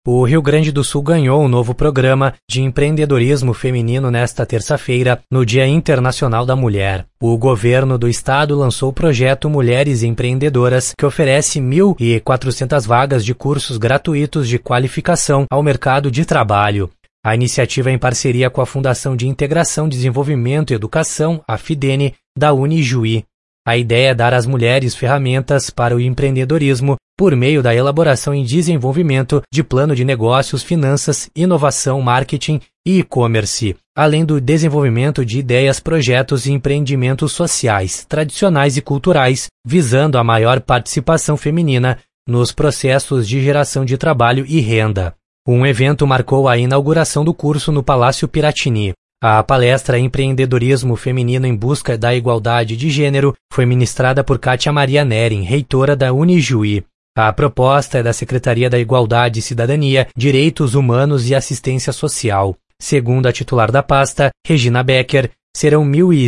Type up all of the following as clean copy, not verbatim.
O Rio Grande do Sul ganhou um novo programa de empreendedorismo feminino nesta terça-feira, no Dia Internacional da Mulher. O governo do estado lançou o projeto Mulheres Empreendedoras, que oferece 1.400 vagas de cursos gratuitos de qualificação ao mercado de trabalho. A iniciativa é em parceria com a Fundação de Integração, Desenvolvimento e Educação, a FIDENE, da Unijuí. A ideia é dar às mulheres ferramentas para o empreendedorismo por meio da elaboração e desenvolvimento de plano de negócios, finanças, inovação, marketing e e-commerce, além do desenvolvimento de ideias, projetos e empreendimentos sociais, tradicionais e culturais, visando a maior participação feminina nos processos de geração de trabalho e renda. Um evento marcou a inauguração do curso no Palácio Piratini. A palestra Empreendedorismo Feminino em Busca da Igualdade de Gênero foi ministrada por Kátia Maria Neren, reitora da Unijuí. A proposta é da Secretaria da Igualdade e Cidadania, Direitos Humanos e Assistência Social. Segundo a titular da pasta, Regina Becker, serão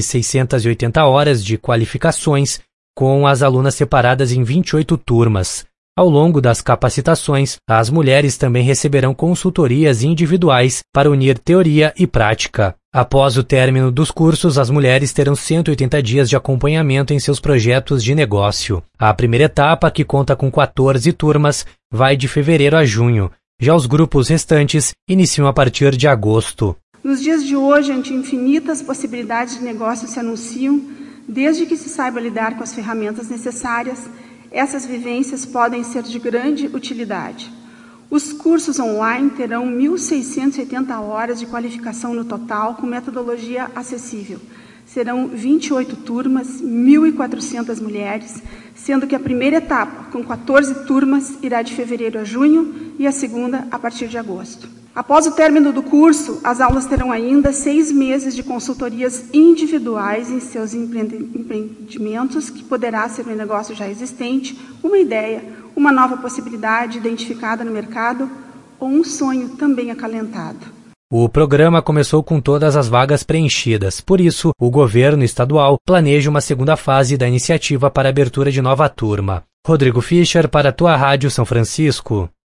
1.680 horas de qualificações, com as alunas separadas em 28 turmas. Ao longo das capacitações, as mulheres também receberão consultorias individuais para unir teoria e prática. Após o término dos cursos, as mulheres terão 180 dias de acompanhamento em seus projetos de negócio. A primeira etapa, que conta com 14 turmas, vai de fevereiro a junho. Já os grupos restantes iniciam a partir de agosto. Nos dias de hoje, onde infinitas possibilidades de negócio se anunciam, desde que se saiba lidar com as ferramentas necessárias, essas vivências podem ser de grande utilidade. Os cursos online terão 1.680 horas de qualificação no total, com metodologia acessível. Serão 28 turmas, 1.400 mulheres, sendo que a primeira etapa, com 14 turmas, irá de fevereiro a junho e a segunda a partir de agosto. Após o término do curso, as aulas terão ainda 6 meses de consultorias individuais em seus empreendimentos, que poderá ser um negócio já existente, uma ideia, uma nova possibilidade identificada no mercado ou um sonho também acalentado. O programa começou com todas as vagas preenchidas. Por isso, o governo estadual planeja uma segunda fase da iniciativa para a abertura de nova turma. Rodrigo Fischer, para a Tua Rádio São Francisco.